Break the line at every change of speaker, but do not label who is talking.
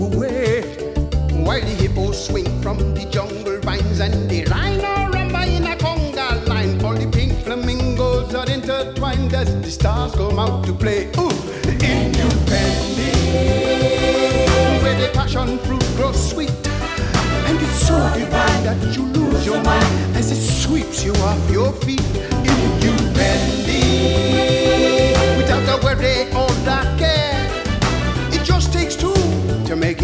Way. While the hippos swing from the jungle vines and the rhino rumba in a conga line, all the pink flamingos are intertwined as the stars come out to play. Ooh, independent, where the passion fruit grows sweet, and it's so divine that you lose your mind as it sweeps you off your feet.